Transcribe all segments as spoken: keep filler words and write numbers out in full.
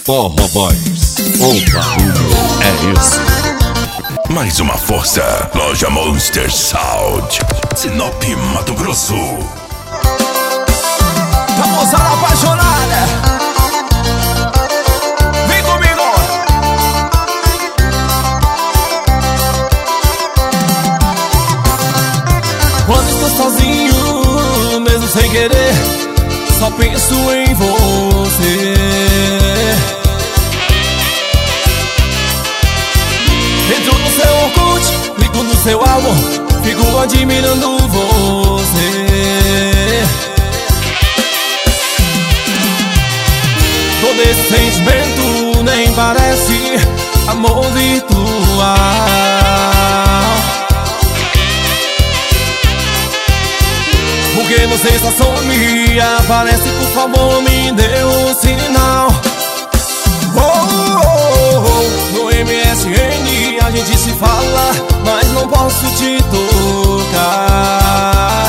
Forró Boys, o barulho é esse. Mais uma força, Loja Monster Sound, Sinop, Mato Grosso. Tá moçada apaixonada, vem comigo. Quando estou sozinho, mesmo sem querer, só penso em você. Entro no seu Orkut, clico no seu álbum, fico admirando você. Todo esse sentimento nem parece amor virtual. Porque você só some, aparece, por favor, me dê um sinal. Oh, oh, oh, no M S N a gente se fala, mas não posso te tocar.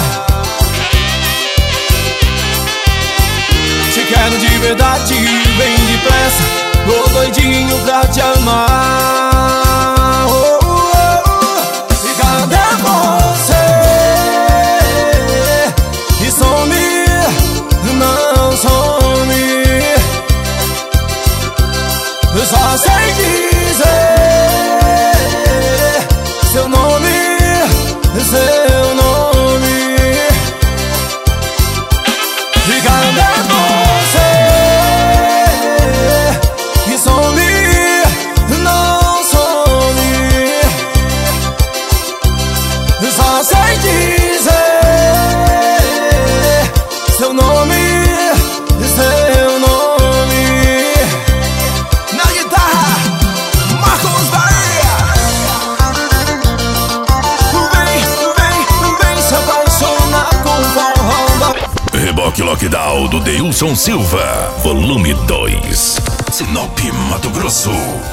Te quero de verdade, vem depressa, tô doidinho pra te amar. Oh, oh, oh. E cadê você? Que some, não some. Eu só sei dizer seu nome, seu nome. E cadê você? Que some, não some. Eu só sei dizer seu nome, seu nome. Reboque Lockdown do Deilson Silva, volume dois, Sinop, Mato Grosso.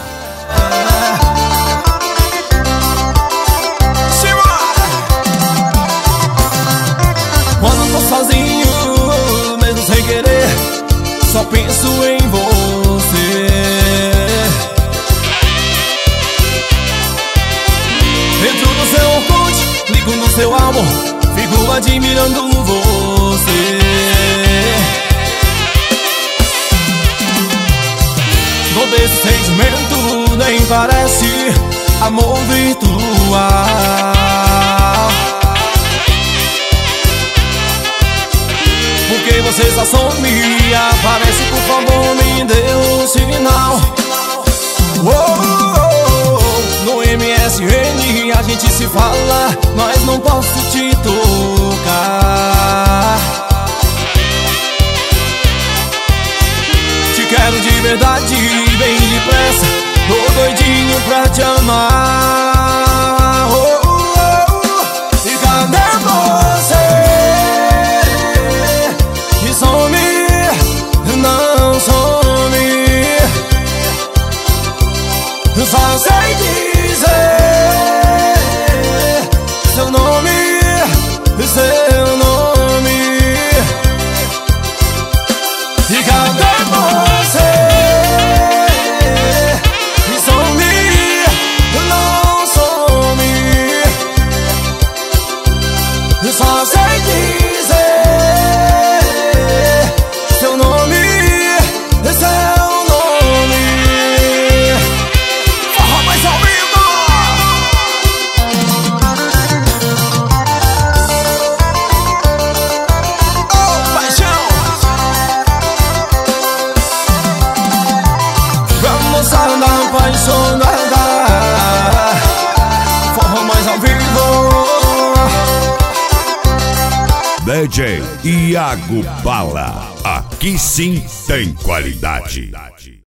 Quando tô sozinho, mesmo sem querer, só penso em você. Entro no seu Orkut, clico no seu álbum, fico admirando você. Todo esse sentimento nem parece amor virtual. Porque você só some, aparece, por favor, me dê um sinal. Oh, oh, oh, no M S N a gente se fala, mas não posso te tocar. Te quero de verdade, bem depressa, tô doidinho pra te amar. Oh, oh, oh. E cadê você? Que some, não some. Eu só sei dizer seu nome, seu nome. E cadê você? Que some, não some. Eu só sei dizer seu nome, seu nome. Forró mais ao vivo. Oh, paixão. Pra moçada apaixonada, forró mais ao vivo. D J Iago Bala, aqui sim tem qualidade.